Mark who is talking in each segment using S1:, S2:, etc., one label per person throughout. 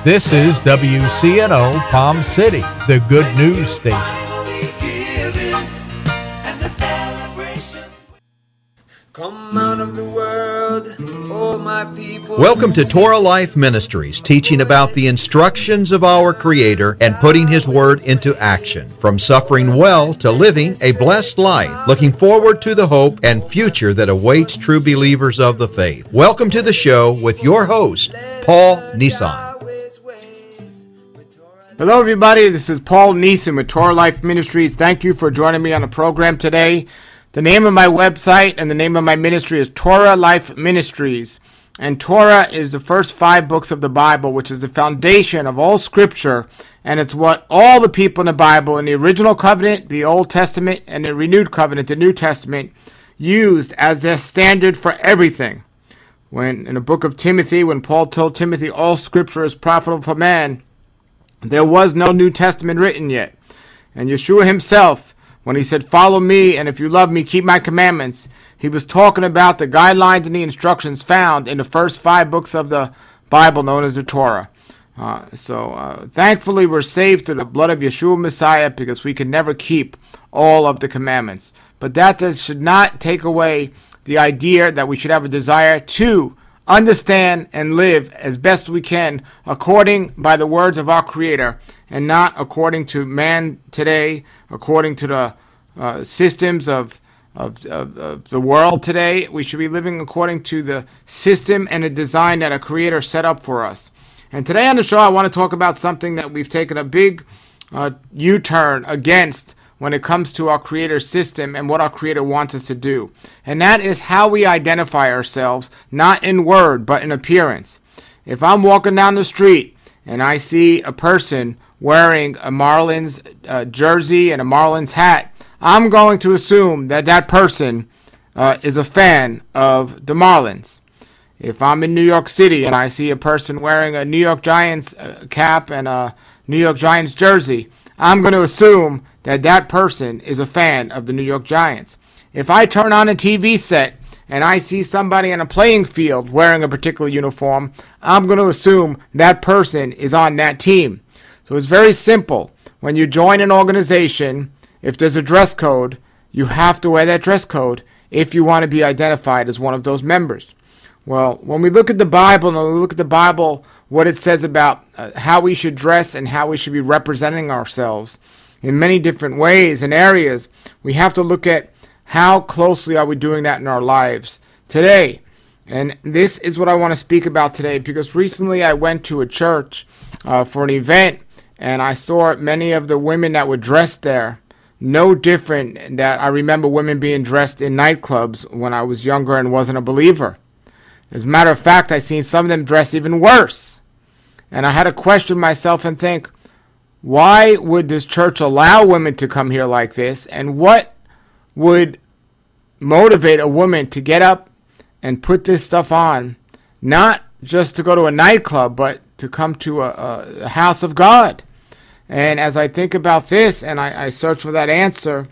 S1: This is WCNO Palm City, the good news station.
S2: Come out of the world, oh my people.
S3: Welcome to Torah Life Ministries, teaching about the instructions of our Creator and putting His Word into action. From suffering well to living a blessed life, looking forward to the hope and future that awaits true believers of the faith. Welcome to the show with your host, Paul Nissan.
S4: Hello everybody, this is Paul Neeson with Torah Life Ministries. Thank you for joining me on the program today. The name of my website and the name of my ministry is Torah Life Ministries. And Torah is the first 5 books of the Bible, which is the foundation of all scripture. And it's what all the people in the Bible, in the original covenant, the Old Testament, and the renewed covenant, the New Testament, used as their standard for everything. When in the book of Timothy, when Paul told Timothy all scripture is profitable for man, there was no New Testament written yet. And Yeshua himself, when he said, follow me, and if you love me, keep my commandments, he was talking about the guidelines and the instructions found in the first 5 books of the Bible known as the Torah. Thankfully, we're saved through the blood of Yeshua Messiah because we can never keep all of the commandments. But that should not take away the idea that we should have a desire to understand and live as best we can according by the words of our Creator and not according to man today, according to the systems of the world today. We should be living according to the system and the design that a Creator set up for us. And today on the show, I want to talk about something that we've taken a big U-turn against when it comes to our Creator's system and what our Creator wants us to do. And that is how we identify ourselves, not in word, but in appearance. If I'm walking down the street and I see a person wearing a Marlins jersey and a Marlins hat, I'm going to assume that that person is a fan of the Marlins. If I'm in New York City and I see a person wearing a New York Giants cap and a New York Giants jersey, I'm going to assume that that person is a fan of the New York Giants. If I turn on a TV set and I see somebody on a playing field wearing a particular uniform, I'm going to assume that person is on that team. So it's very simple. When you join an organization, if there's a dress code, you have to wear that dress code if you want to be identified as one of those members. Well, when we look at the Bible, and we look at the Bible, what it says about how we should dress and how we should be representing ourselves in many different ways and areas, we have to look at how closely are we doing that in our lives today. And this is what I want to speak about today, because recently I went to a church for an event, and I saw many of the women that were dressed there no different that I remember women being dressed in nightclubs when I was younger and wasn't a believer. As a matter of fact, I seen some of them dress even worse. And I had to question myself and think, why would this church allow women to come here like this? And what would motivate a woman to get up and put this stuff on, not just to go to a nightclub, but to come to a house of God? And as I think about this and I search for that answer,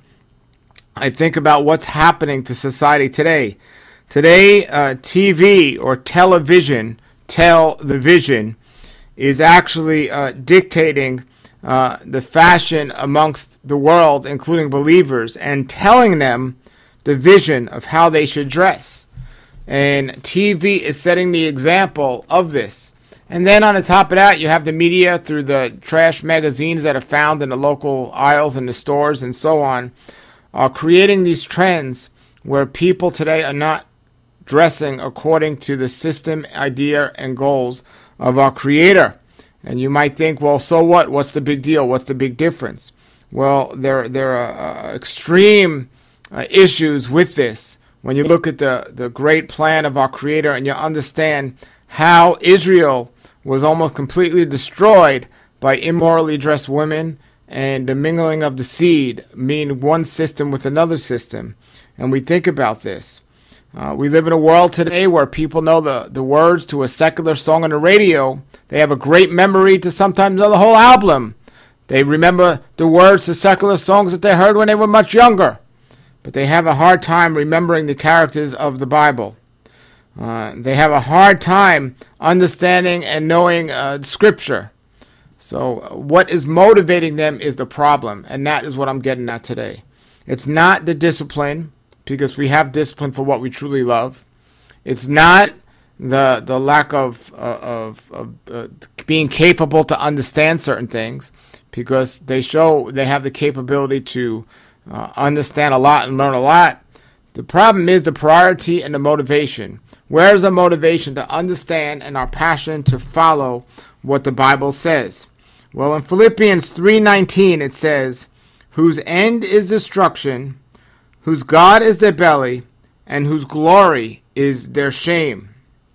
S4: I think about what's happening to society today. Today, TV or television, the vision, is actually dictating the fashion amongst the world, including believers, and telling them the vision of how they should dress. And TV is setting the example of this. And then on the top of that, you have the media through the trash magazines that are found in the local aisles and the stores and so on, are creating these trends where people today are not dressing according to the system, idea, and goals of our Creator. And you might think, well, so what? What's the big deal? What's the big difference? Well, there are extreme issues with this. When you look at the great plan of our Creator and you understand how Israel was almost completely destroyed by immorally dressed women and the mingling of the seed, meaning one system with another system. And we think about this. We live in a world today where people know the words to a secular song on the radio. They have a great memory to sometimes know the whole album. They remember the words to secular songs that they heard when they were much younger. But they have a hard time remembering the characters of the Bible. They have a hard time understanding and knowing Scripture. So what is motivating them is the problem, and that is what I'm getting at today. It's not the discipline, because we have discipline for what we truly love. It's not the lack of being capable to understand certain things, because they show they have the capability to understand a lot and learn a lot. The problem is the priority and the motivation. Where is the motivation to understand and our passion to follow what the Bible says? Well, in Philippians 3:19 it says, whose end is destruction, whose God is their belly, and whose glory is their shame.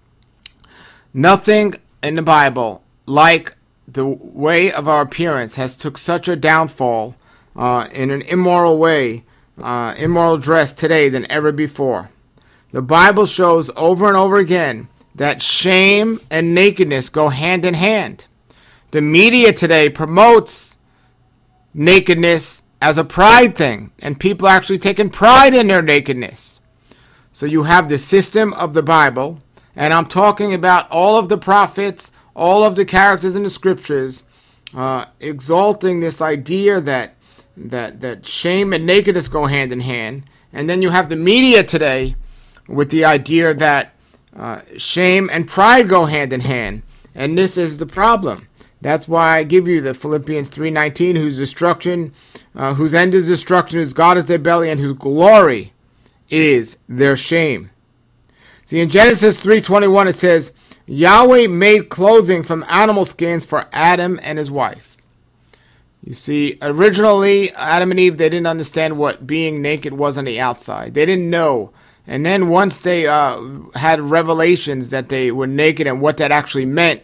S4: Nothing in the Bible like the way of our appearance has took such a downfall in an immoral way, immoral dress today than ever before. The Bible shows over and over again that shame and nakedness go hand in hand. The media today promotes nakedness as a pride thing, and people are actually taking pride in their nakedness. So you have the system of the Bible, and I'm talking about all of the prophets, all of the characters in the scriptures, exalting this idea that shame and nakedness go hand in hand. And then you have the media today with the idea that shame and pride go hand in hand. And this is the problem. That's why I give you the Philippians 3:19, whose end is destruction, whose God is their belly, and whose glory is their shame. See, in Genesis 3:21 it says, Yahweh made clothing from animal skins for Adam and his wife. You see, originally, Adam and Eve, they didn't understand what being naked was on the outside. They didn't know. And then once they had revelations that they were naked and what that actually meant,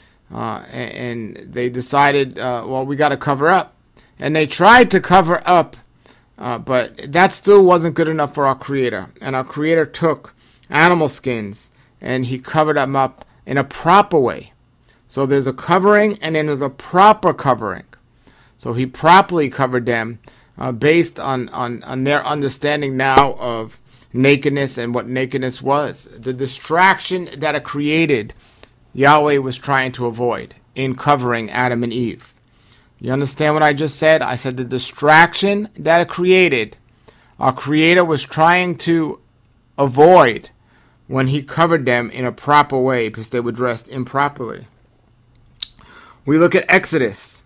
S4: and they decided, well, we got to cover up. And they tried to cover up, but that still wasn't good enough for our Creator. And our Creator took animal skins and he covered them up in a proper way. So there's a covering and then there's a proper covering. So he properly covered them based on their understanding now of nakedness and what nakedness was. The distraction that it created, Yahweh was trying to avoid in covering Adam and Eve. You understand what I just said? I said the distraction that it created, our Creator was trying to avoid when he covered them in a proper way because they were dressed improperly. We look at Exodus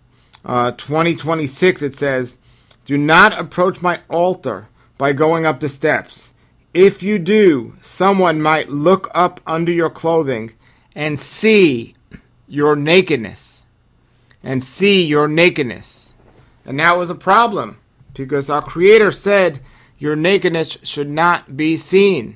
S4: 20:26. It says, do not approach my altar by going up the steps. If you do, someone might look up under your clothing and see your nakedness. And see your nakedness. And that was a problem because our Creator said your nakedness should not be seen.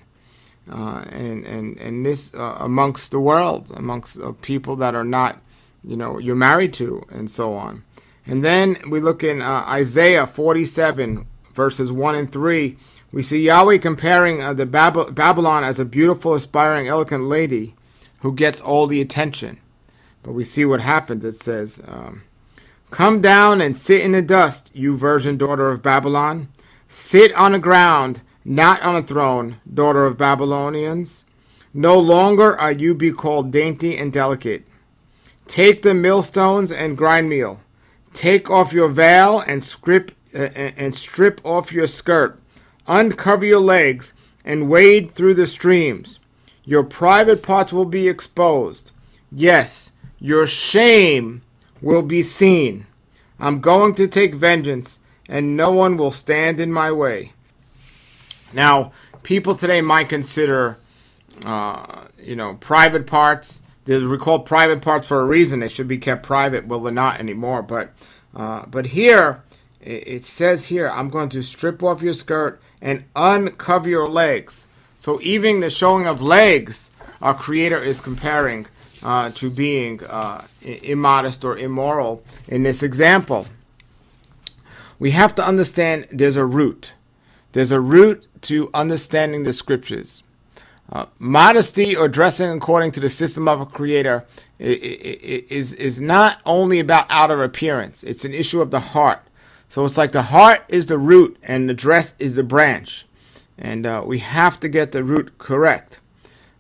S4: And this amongst the world, amongst people that are not, you're married to, and so on. And then we look in Isaiah 47, verses 1 and 3. We see Yahweh comparing the Babylon as a beautiful, aspiring, elegant lady who gets all the attention. But we see what happens. It says, come down and sit in the dust, you virgin daughter of Babylon. Sit on the ground, not on a throne, daughter of Babylonians. No longer are you be called dainty and delicate. Take the millstones and grind meal. Take off your veil and strip off your skirt. Uncover your legs and wade through the streams. Your private parts will be exposed. Yes, your shame will be seen. I'm going to take vengeance, and no one will stand in my way. Now, people today might consider, private parts. They're called private parts for a reason. They should be kept private. Well, they're not anymore. But here, it says here, I'm going to strip off your skirt and uncover your legs. So even the showing of legs, our Creator is comparing to being immodest or immoral in this example. We have to understand there's a root. There's a root to understanding the scriptures. Modesty or dressing according to the system of a Creator is not only about outer appearance. It's an issue of the heart. So it's like the heart is the root and the dress is the branch. And we have to get the root correct.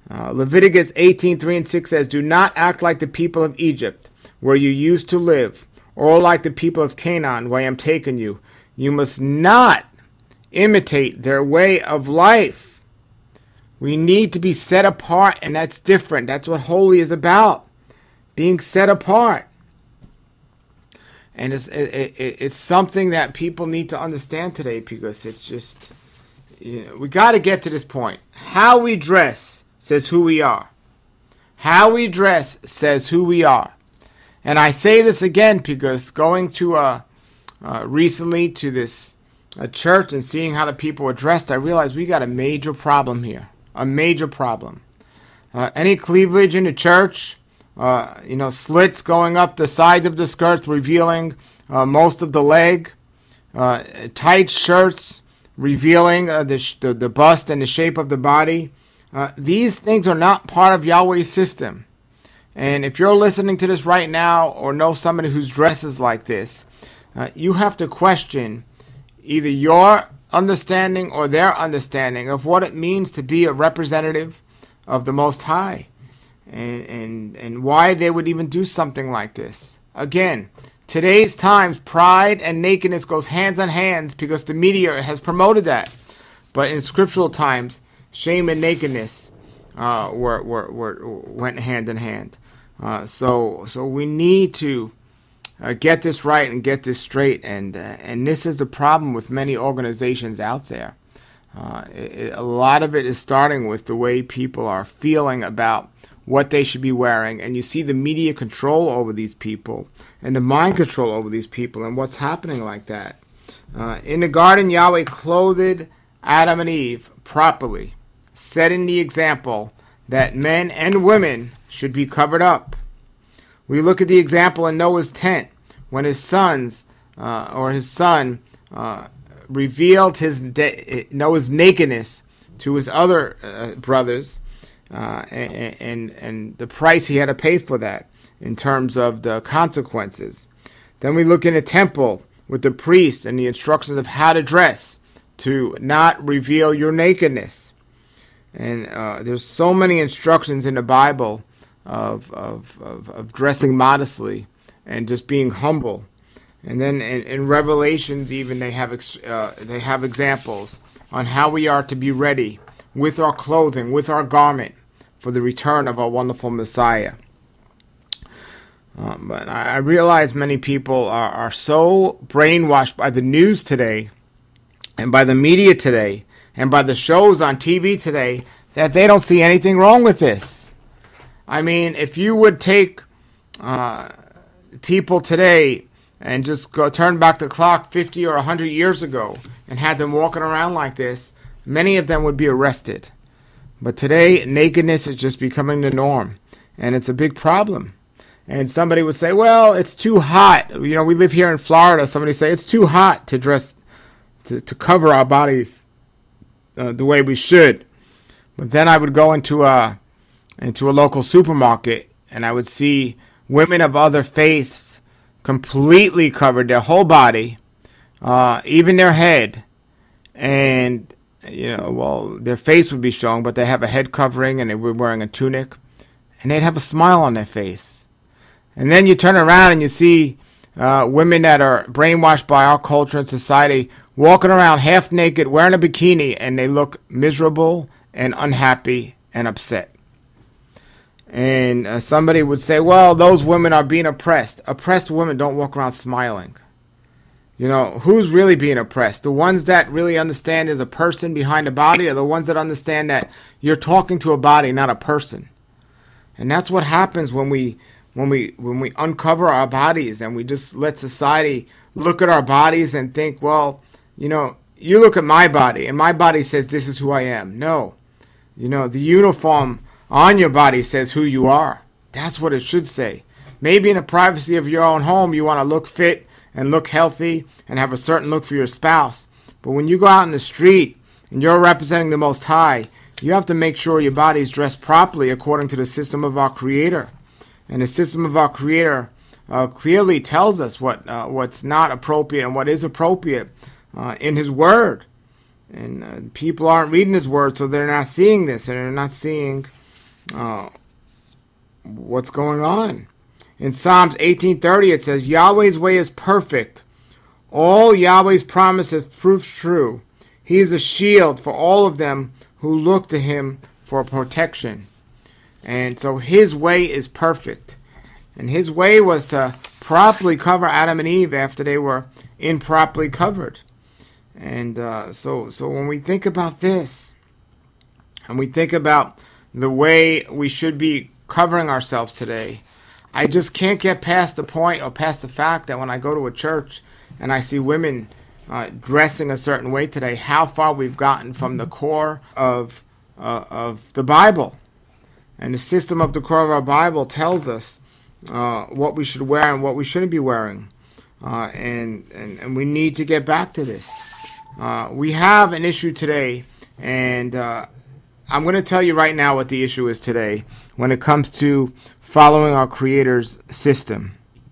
S4: Leviticus 18:3-6 says, "Do not act like the people of Egypt, where you used to live, or like the people of Canaan, where I am taking you. You must not imitate their way of life." We need to be set apart, and that's different. That's what holy is about, being set apart. And it's something that people need to understand today, because it's just, we got to get to this point. How we dress says who we are. How we dress says who we are. And I say this again because going to recently to this church and seeing how the people were dressed, I realized we got a major problem here. A major problem. Any cleavage in the church, slits going up the sides of the skirts, revealing most of the leg, tight shirts revealing the bust and the shape of the body. These things are not part of Yahweh's system. And if you're listening to this right now or know somebody who's dresses like this, you have to question either your understanding or their understanding of what it means to be a representative of the Most High, and why they would even do something like this. Again, today's times, pride and nakedness goes hands on hands because the media has promoted that. But in scriptural times, shame and nakedness went hand in hand. So we need to get this right and get this straight, and this is the problem with many organizations out there. A lot of it is starting with the way people are feeling about what they should be wearing, and you see the media control over these people and the mind control over these people and what's happening like that. In the garden, Yahweh clothed Adam and Eve properly, setting the example that men and women should be covered up. We look at the example in Noah's tent when his son revealed Noah's nakedness to his other brothers, and the price he had to pay for that in terms of the consequences. Then we look in the temple with the priest and the instructions of how to dress to not reveal your nakedness. And there's so many instructions in the Bible of dressing modestly and just being humble. And then in Revelations, even they have examples on how we are to be ready with our clothing, with our garment, for the return of our wonderful Messiah. But I realize many people are so brainwashed by the news today, and by the media today, and by the shows on TV today, that they don't see anything wrong with this. I mean, if you would take people today and just turn back the clock 50 or 100 years ago and had them walking around like this, many of them would be arrested. But today, nakedness is just becoming the norm, and it's a big problem. And somebody would say, well, it's too hot. We live here in Florida. Somebody say it's too hot to dress, to cover our bodies the way we should. But then I would go into a local supermarket, and I would see women of other faiths completely covered their whole body, even their head, and their face would be showing, but they have a head covering and they were wearing a tunic, and they'd have a smile on their face. And then you turn around and you see women that are brainwashed by our culture and society walking around half naked, wearing a bikini, and they look miserable and unhappy and upset. And somebody would say, well, those women are being oppressed. Oppressed women don't walk around smiling. Who's really being oppressed? The ones that really understand there's a person behind the body, or the ones that understand that you're talking to a body, not a person? And that's what happens when we uncover our bodies and we just let society look at our bodies and think, well, you look at my body and my body says this is who I am. No. The uniform on your body says who you are. That's what it should say. Maybe in the privacy of your own home, you want to look fit and look healthy and have a certain look for your spouse. But when you go out in the street and you're representing the Most High, you have to make sure your body's dressed properly according to the system of our Creator. And the system of our Creator clearly tells us what's not appropriate and what is appropriate in His Word. And people aren't reading His Word, so they're not seeing this, and they're not seeing what's going on. In Psalms 18:30 it says, Yahweh's way is perfect. All Yahweh's promises prove true. He is a shield for all of them who look to him for protection. And so his way is perfect. And his way was to properly cover Adam and Eve after they were improperly covered. And so when we think about this, and we think about the way we should be covering ourselves today, I just can't get past the point or past the fact that when I go to a church and I see women dressing a certain way today, how far we've gotten from the core of the Bible. And the system of the core of our Bible tells us what we should wear and what we shouldn't be wearing. And we need to get back to this. We have an issue today, and I'm going to tell you right now what the issue is today when it comes to following our Creator's system.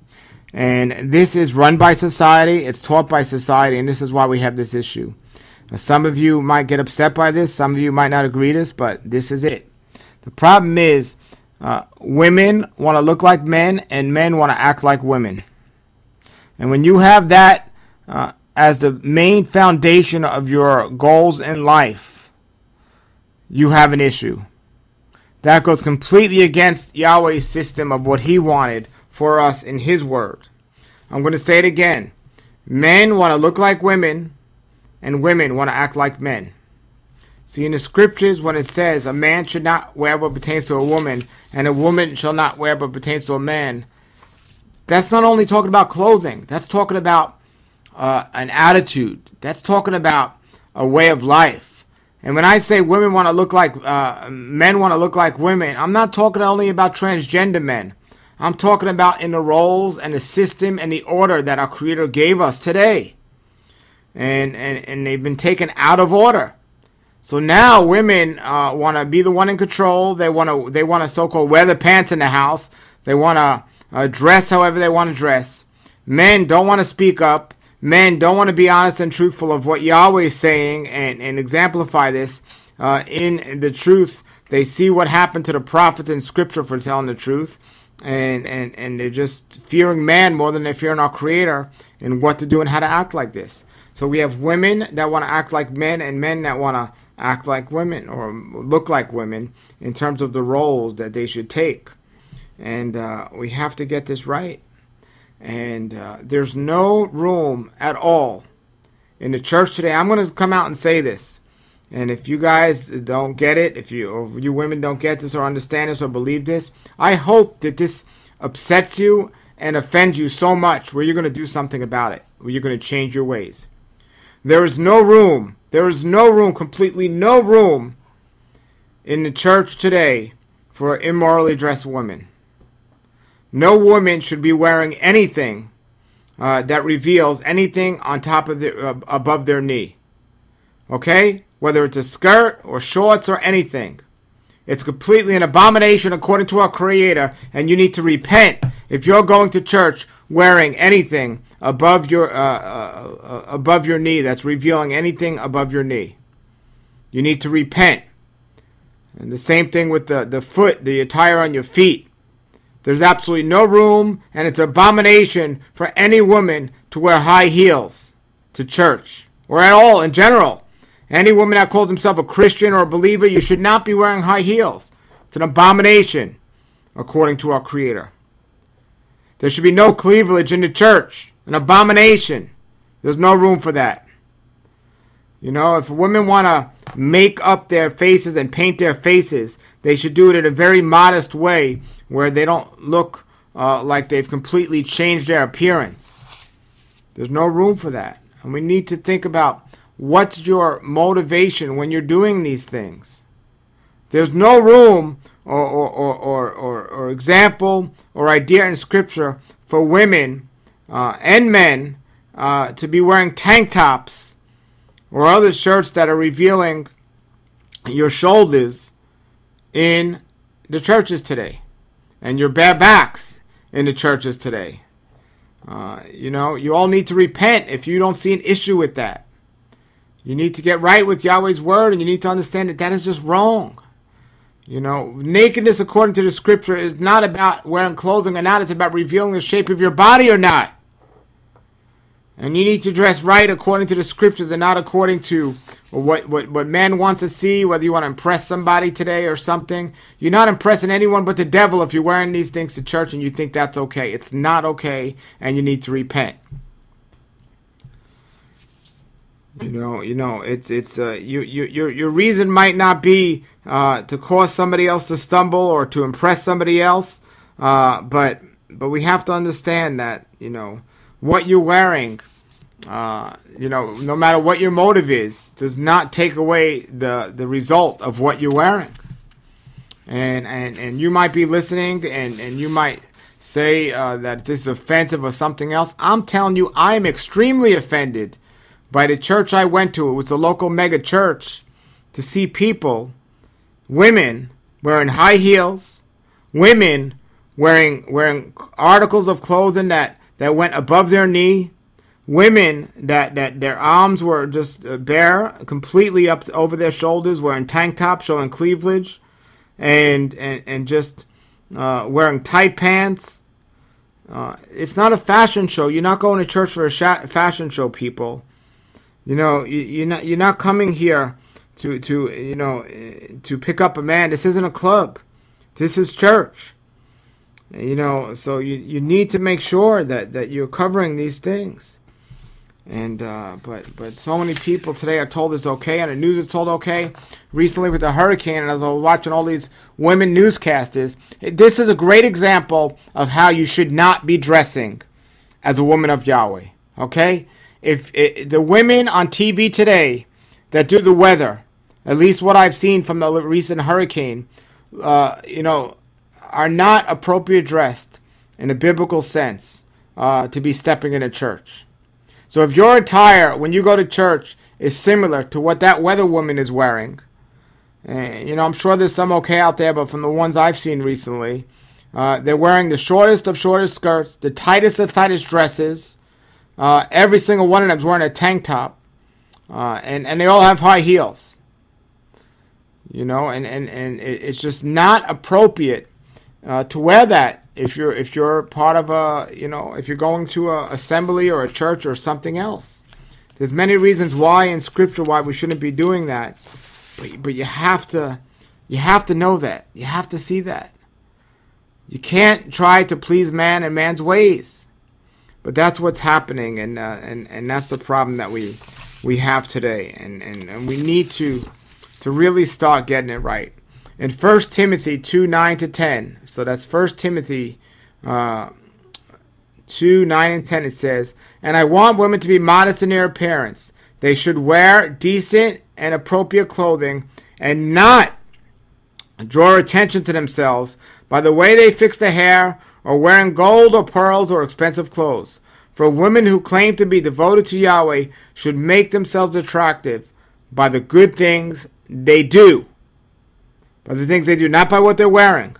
S4: And this is run by society, it's taught by society, and this is why we have this issue. Now, some of you might get upset by this, some of you might not agree with this, but this is it. The problem is women want to look like men, and men want to act like women. And when you have that as the main foundation of your goals in life, you have an issue. That goes completely against Yahweh's system of what he wanted for us in his word. I'm going to say it again. Men want to look like women, and women want to act like men. See, in the scriptures, when it says a man should not wear what pertains to a woman, and a woman shall not wear what pertains to a man, that's not only talking about clothing. That's talking about an attitude. That's talking about a way of life. And when I say women want to look like men want to look like women, I'm not talking only about transgender men. I'm talking about in the roles and the system and the order that our Creator gave us today. And they've been taken out of order. So now women want to be the one in control. They want to so-called wear the pants in the house. They want to dress however they want to dress. Men don't want to speak up. Men don't want to be honest and truthful of what Yahweh is saying and exemplify this in the truth. They see what happened to the prophets in Scripture for telling the truth. And they're just fearing man more than they're fearing our Creator and what to do and how to act like this. So we have women that want to act like men and men that want to act like women or look like women in terms of the roles that they should take. And we have to get this right. And there's no room at all in the church today. I'm going to come out and say this. And if you guys don't get it, if you women don't get this or understand this or believe this, I hope that this upsets you and offends you so much where you're going to do something about it, where you're going to change your ways. There is no room, completely no room in the church today for immorally dressed women. No woman should be wearing anything that reveals anything on top of above their knee. Okay? Whether it's a skirt or shorts or anything. It's completely an abomination according to our Creator, and you need to repent if you're going to church wearing anything above your knee that's revealing anything above your knee. You need to repent. And the same thing with the foot, the attire on your feet. There's absolutely no room, and it's an abomination for any woman to wear high heels to church, or at all in general. Any woman that calls himself a Christian or a believer, you should not be wearing high heels. It's an abomination, according to our Creator. There should be no cleavage in the church. An abomination. There's no room for that. You know, if women want to make up their faces and paint their faces, they should do it in a very modest way where they don't look like they've completely changed their appearance. There's no room for that. And we need to think about what's your motivation when you're doing these things. There's no room or example or idea in Scripture for women and men to be wearing tank tops or other shirts that are revealing your shoulders in the churches today, and your bare backs in the churches today. You all need to repent if you don't see an issue with that. You need to get right with Yahweh's word, and you need to understand that that is just wrong. You know, nakedness according to the scripture is not about wearing clothing or not. It's about revealing the shape of your body or not. And you need to dress right according to the scriptures and not according to what man wants to see, whether you want to impress somebody today or something. You're not impressing anyone but the devil if you're wearing these things to church and you think that's okay. It's not okay, and you need to repent. Your reason might not be to cause somebody else to stumble or to impress somebody else, but we have to understand that what you're wearing, no matter what your motive is, does not take away the result of what you're wearing. And you might be listening, and you might say that this is offensive or something else. I'm telling you, I'm extremely offended by the church I went to. It was a local mega church, to see people, women wearing high heels, women wearing articles of clothing that went above their knee, women that their arms were just bare, completely up over their shoulders, wearing tank tops showing cleavage, and just wearing tight pants. It's not a fashion show. You're not going to church for a fashion show, people. You're not coming here to pick up a man. This isn't a club. This is church. So you need to make sure that you're covering these things. And but so many people today are told it's okay, and the news is told okay. Recently with the hurricane, and as I was watching all these women newscasters, this is a great example of how you should not be dressing as a woman of Yahweh. Okay? If the women on TV today that do the weather, at least what I've seen from the recent hurricane, are not appropriate dressed in a biblical sense to be stepping in a church. So if your attire when you go to church is similar to what that weather woman is wearing, and I'm sure there's some okay out there, but from the ones I've seen recently, they're wearing the shortest of shortest skirts, the tightest of tightest dresses. Every single one of them is wearing a tank top, and they all have high heels. And it's just not appropriate to wear that if you're part of if you're going to a assembly or a church or something else. There's many reasons why in Scripture why we shouldn't be doing that, but you have to know that. You have to see that. You can't try to please man and man's ways. But that's what's happening, and that's the problem that we have today, and we need to really start getting it right. In 1 Timothy 2:9-10, so that's 1 Timothy 2:9-10, it says, "And I want women to be modest in their appearance. They should wear decent and appropriate clothing, and not draw attention to themselves by the way they fix their hair, or wearing gold or pearls or expensive clothes. For women who claim to be devoted to Yahweh should make themselves attractive by the good things they do." By the things they do, not by what they're wearing.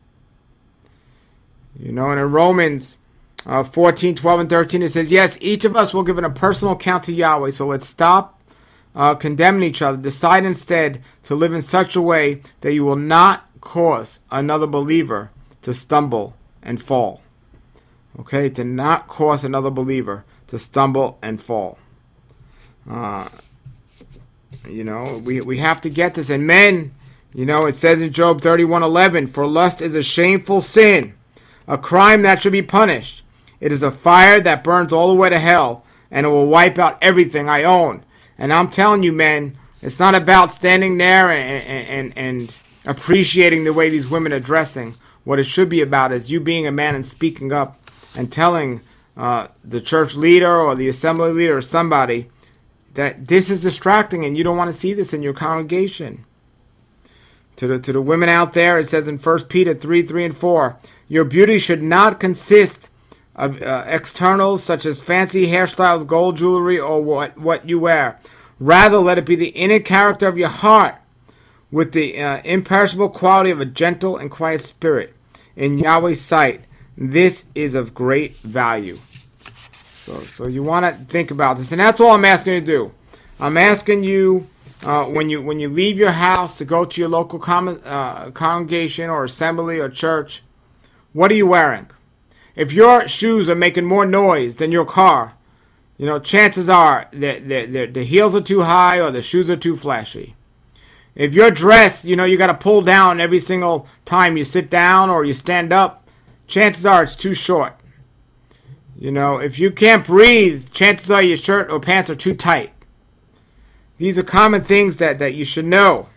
S4: And in Romans 14:12-13, it says, "Yes, each of us will give a personal account to Yahweh, so let's stop condemning each other. Decide instead to live in such a way that you will not cause another believer to stumble and fall." Okay, to not cause another believer to stumble and fall. We have to get this. And men, it says in Job 31:11, "For lust is a shameful sin, a crime that should be punished. It is a fire that burns all the way to hell, and it will wipe out everything I own." And I'm telling you, men, it's not about standing there and appreciating the way these women are dressing. What it should be about is you being a man and speaking up and telling the church leader or the assembly leader or somebody that this is distracting and you don't want to see this in your congregation. To the women out there, it says in 1 Peter 3:3-4, "Your beauty should not consist of externals such as fancy hairstyles, gold jewelry, or what you wear. Rather, let it be the inner character of your heart, with the imperishable quality of a gentle and quiet spirit. In Yahweh's sight, this is of great value." So you want to think about this. And that's all I'm asking you to do. I'm asking you when you leave your house to go to your local congregation or assembly or church, what are you wearing? If your shoes are making more noise than your car, chances are that the heels are too high or the shoes are too flashy. If you're dressed, you got to pull down every single time you sit down or you stand up, chances are it's too short. If you can't breathe, chances are your shirt or pants are too tight. These are common things that you should know.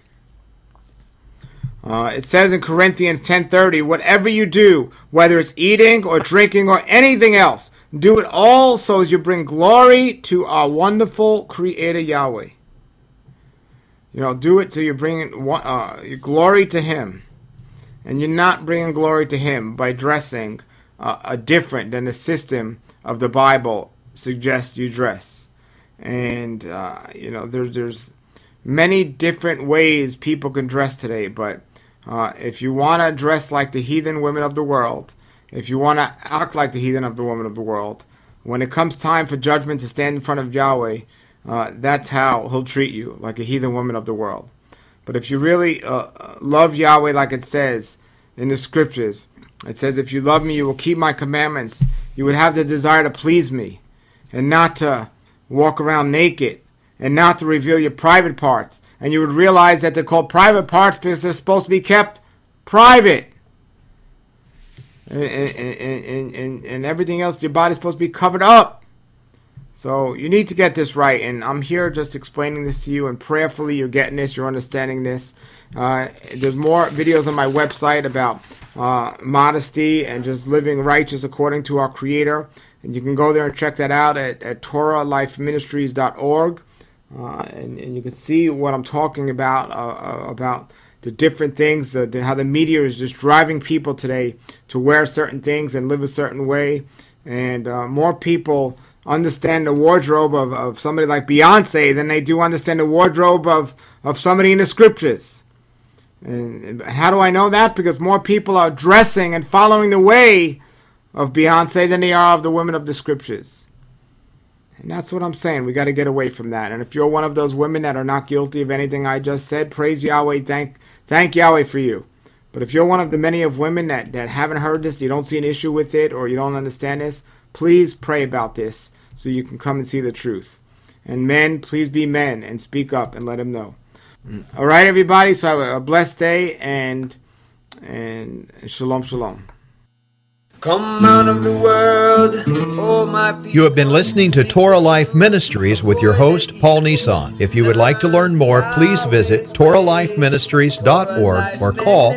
S4: It says in Corinthians 10:30, whatever you do, whether it's eating or drinking or anything else, do it all so as you bring glory to our wonderful Creator Yahweh. Do it so you're bringing glory to Him. And you're not bringing glory to Him by dressing different than the system of the Bible suggests you dress. And, there's many different ways people can dress today. But if you want to dress like the heathen women of the world, if you want to act like the heathen of the women of the world, when it comes time for judgment to stand in front of Yahweh, that's how He'll treat you, like a heathen woman of the world. But if you really love Yahweh like it says in the scriptures, it says, if you love me, you will keep my commandments. You would have the desire to please me and not to walk around naked and not to reveal your private parts. And you would realize that they're called private parts because they're supposed to be kept private. And everything else, your body's supposed to be covered up. So you need to get this right, and I'm here just explaining this to you, and prayerfully you're getting this, you're understanding this. There's more videos on my website about modesty and just living righteous according to our Creator, and you can go there and check that out at TorahLifeMinistries.org, and you can see what I'm talking about the different things, how the media is just driving people today to wear certain things and live a certain way, and more people understand the wardrobe of somebody like Beyonce than they do understand the wardrobe of somebody in the scriptures. And how do I know that? Because more people are dressing and following the way of Beyonce than they are of the women of the scriptures. And that's what I'm saying. We got to get away from that. And if you're one of those women that are not guilty of anything I just said, praise Yahweh, thank Yahweh for you. But if you're one of the many of women that haven't heard this, you don't see an issue with it, or you don't understand this, please pray about this so you can come and see the truth. And men, please be men and speak up and let them know. All right, everybody. So have a blessed day and shalom, shalom.
S2: Come out of the world, oh my people.
S3: You have been listening to Torah Life Ministries with your host, Paul Nissan. If you would like to learn more, please visit TorahLifeMinistries.org or call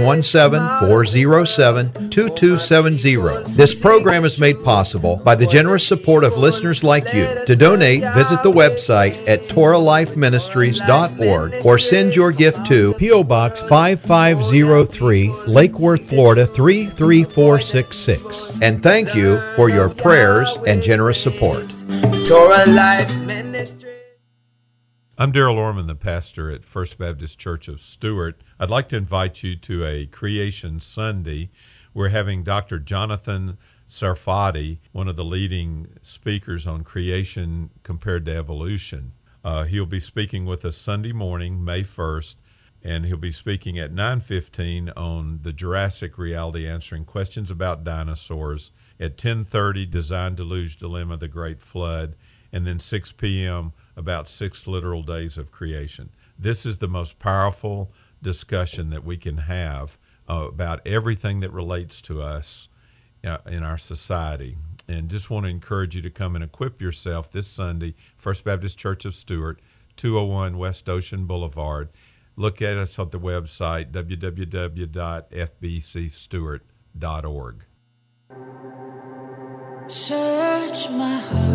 S3: 917-407-2270. This program is made possible by the generous support of listeners like you. To donate, visit the website at TorahLifeMinistries.org or send your gift to P.O. Box 5503, Lake Worth, Florida 33466. And thank you for your prayers and generous support.
S2: Torah Life Ministry.
S1: I'm Darrell Orman, the pastor at First Baptist Church of Stuart. I'd like to invite you to a Creation Sunday. We're having Dr. Jonathan Sarfati, one of the leading speakers on creation compared to evolution. He'll be speaking with us Sunday morning, May 1st, and he'll be speaking at 9:15 on the Jurassic Reality, answering questions about dinosaurs. At 10:30, Design, Deluge, Dilemma, the Great Flood, and then 6 p.m. about 6 literal days of creation. This is the most powerful discussion that we can have about everything that relates to us in our society. And just want to encourage you to come and equip yourself this Sunday, First Baptist Church of Stuart, 201 West Ocean Boulevard. Look at us on the website, www.fbcstuart.org.
S5: Search my heart.